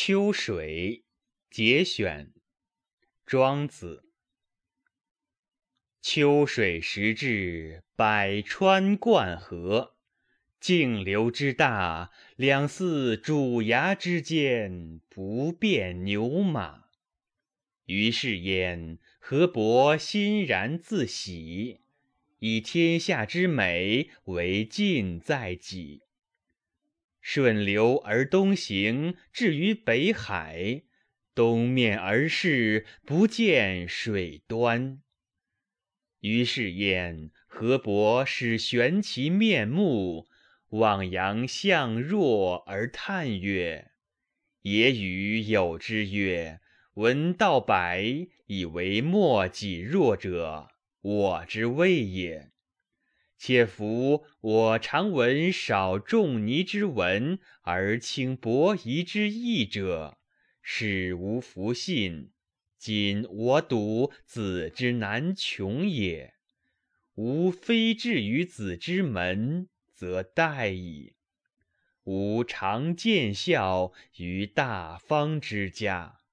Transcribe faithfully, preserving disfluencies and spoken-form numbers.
秋水节选，庄子。秋水时至，百川贯河，径流之大，两寺主崖之间，不便牛马。于是焉，河伯欣然自喜，以天下之美为尽在己。顺流而东行，至于北海，东面而视，不见水端。于是焉，河伯始悬其面目，望洋向若而叹曰：也与有之曰，闻道百，以为莫己弱者，我之谓也。且夫我常闻少仲尼之文，而轻伯夷之义者，始无弗信。今我睹子之难穷也，吾非至于子之门，则殆矣。吾常见效于大方之家。